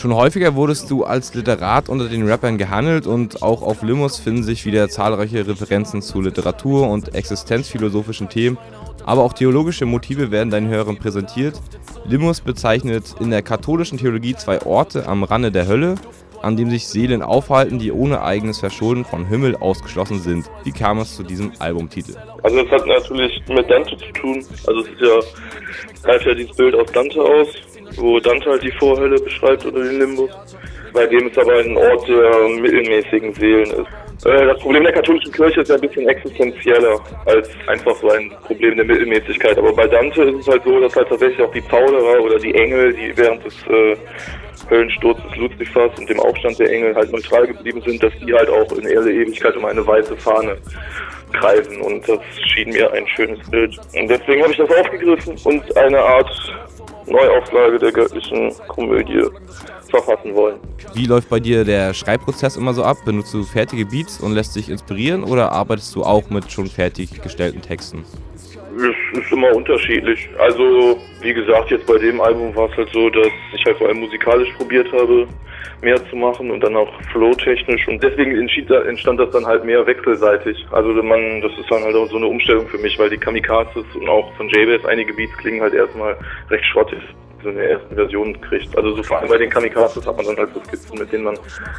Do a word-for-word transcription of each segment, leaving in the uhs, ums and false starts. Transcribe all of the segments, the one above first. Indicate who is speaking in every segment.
Speaker 1: Schon häufiger wurdest du als Literat unter den Rappern gehandelt und auch auf Limmus finden sich wieder zahlreiche Referenzen zu Literatur und existenzphilosophischen Themen, aber auch theologische Motive werden deinen Hörern präsentiert. Limmus bezeichnet in der katholischen Theologie zwei Orte am Rande der Hölle, an dem sich Seelen aufhalten, die ohne eigenes Verschulden vom Himmel ausgeschlossen sind. Wie kam es zu diesem Albumtitel?
Speaker 2: Also das hat natürlich mit Dante zu tun. Also es ist ja, greift ja dieses Bild aus Dante aus, wo Dante halt die Vorhölle beschreibt oder den Limbus. Bei dem es aber ein Ort der mittelmäßigen Seelen ist. Das Problem der katholischen Kirche ist ja ein bisschen existenzieller als einfach so ein Problem der Mittelmäßigkeit. Aber bei Dante ist es halt so, dass halt tatsächlich auch die Zauderer oder die Engel, die während des äh, Höllensturzes Luzifers und dem Aufstand der Engel halt neutral geblieben sind, dass die halt auch in ihrer Ewigkeit um eine weiße Fahne kreisen. Und das schien mir ein schönes Bild. Und deswegen habe ich das aufgegriffen und eine Art Neuauflage der göttlichen Komödie verfassen wollen.
Speaker 1: Wie läuft bei dir der Schreibprozess immer so ab? Benutzt du fertige Beats und lässt dich inspirieren oder arbeitest du auch mit schon fertiggestellten Texten?
Speaker 2: Es ist immer unterschiedlich. Also, wie gesagt, jetzt bei dem Album war es halt so, dass ich halt vor allem musikalisch probiert habe, mehr zu machen und dann auch flow-technisch. Und deswegen entstand das dann halt mehr wechselseitig. Also man, das ist dann halt auch so eine Umstellung für mich, weil die Kamikazes und auch von J-Bass einige Beats klingen halt erstmal recht schrottig, so in der ersten Version kriegt. Also so vor allem bei den Kamikazes hat man dann halt so Skizzen, mit denen man,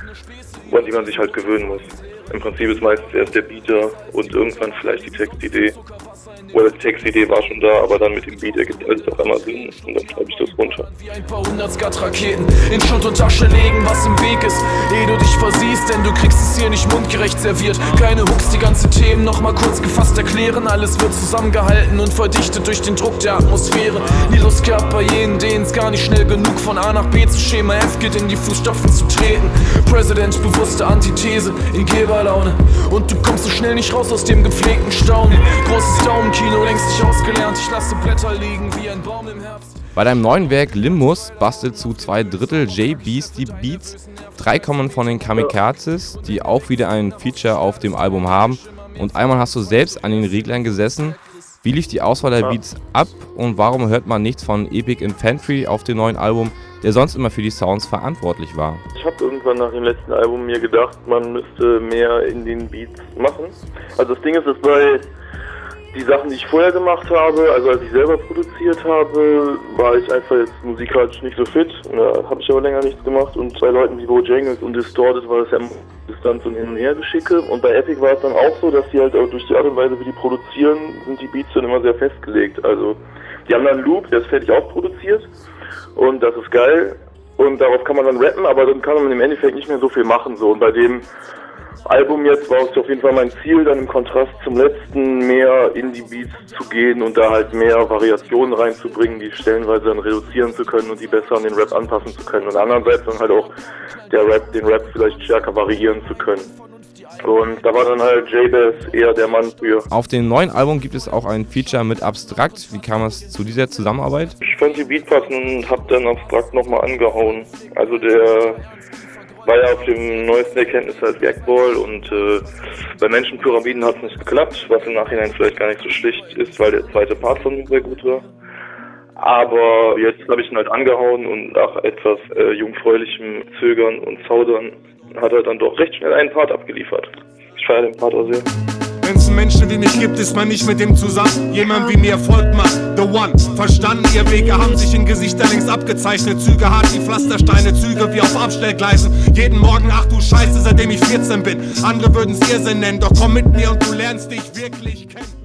Speaker 2: an die man sich halt gewöhnen muss. Im Prinzip ist meistens erst der Beater und irgendwann vielleicht die Textidee. Oder die Textidee war schon da, aber dann mit dem Beat ergibt alles auf einmal Sinn und dann schreibe ich das runter.
Speaker 3: Wie ein paar hundert Skat-Raketen in Schund und Tasche legen, was im Weg ist, ehe du dich versiehst, denn du kriegst es hier nicht mundgerecht serviert. Keine Hooks, die ganzen Themen nochmal kurz gefasst erklären. Alles wird zusammengehalten und verdichtet durch den Druck der Atmosphäre. Nie Lust gehabt bei jenen, denen es gar nicht schnell genug von A nach B zu Schema F geht, in die Fußstapfen zu treten. President, bewusste Antithese in Geberlaune. Und du kommst so schnell nicht raus aus dem gepflegten Staunen. Großes Daumenkino, längst nicht ausgelernt. Ich lasse Blätter liegen wie ein Baum im Herbst.
Speaker 1: Bei deinem neuen Werk Limmus bastelt zu zwei Drittel J-Beast die Beats. Drei kommen von den Kamikazes, die auch wieder ein Feature auf dem Album haben. Und einmal hast du selbst an den Reglern gesessen. Wie lief die Auswahl der Beats ab und warum hört man nichts von Epic Infantry auf dem neuen Album, der sonst immer für die Sounds verantwortlich war?
Speaker 2: Ich habe irgendwann nach dem letzten Album mir gedacht, man müsste mehr in den Beats machen. Also das Ding ist, dass bei die Sachen, die ich vorher gemacht habe, also als ich selber produziert habe, war ich einfach jetzt musikalisch nicht so fit. Da habe ich aber länger nichts gemacht und bei Leuten wie Bojangles und Distorted war das ja Distanz und Hin- und Hergeschicke. Und bei Epic war es dann auch so, dass die halt auch durch die Art und Weise, wie die produzieren, sind die Beats dann immer sehr festgelegt. Also die haben dann einen Loop, der ist fertig ausproduziert und das ist geil und darauf kann man dann rappen, aber dann kann man im Endeffekt nicht mehr so viel machen. So. Und bei dem Album jetzt war es auf jeden Fall mein Ziel, dann im Kontrast zum letzten mehr in die Beats zu gehen und da halt mehr Variationen reinzubringen, die stellenweise dann reduzieren zu können und die besser an den Rap anpassen zu können und andererseits dann halt auch der Rap, den Rap vielleicht stärker variieren zu können. Und da war dann halt J-Bass eher der Mann für.
Speaker 1: Auf dem neuen Album gibt es auch ein Feature mit Abstrakt. Wie kam es zu dieser Zusammenarbeit?
Speaker 2: Ich fand die Beat passen und hab dann Abstrakt nochmal angehauen. Also der war ja auf dem neuesten Erkenntnis als Gagball und äh, bei Menschenpyramiden hat es nicht geklappt, was im Nachhinein vielleicht gar nicht so schlicht ist, weil der zweite Part von ihm sehr gut war. Aber jetzt habe ich ihn halt angehauen und nach etwas äh, jungfräulichem Zögern und Zaudern hat er dann doch recht schnell einen Part abgeliefert. Ich feiere den Part auch sehr.
Speaker 4: Wenn's einen Menschen wie mich gibt, ist man nicht mit dem zusammen. Jemand wie mir Erfolg macht, the one. Verstanden, ihr Wege haben sich in Gesichter längst abgezeichnet. Züge hart wie Pflastersteine, Züge wie auf Abstellgleisen. Jeden Morgen, ach du Scheiße, seitdem ich vierzehn bin. Andere würden's Irrsinn nennen, doch komm mit mir und du lernst dich wirklich kennen.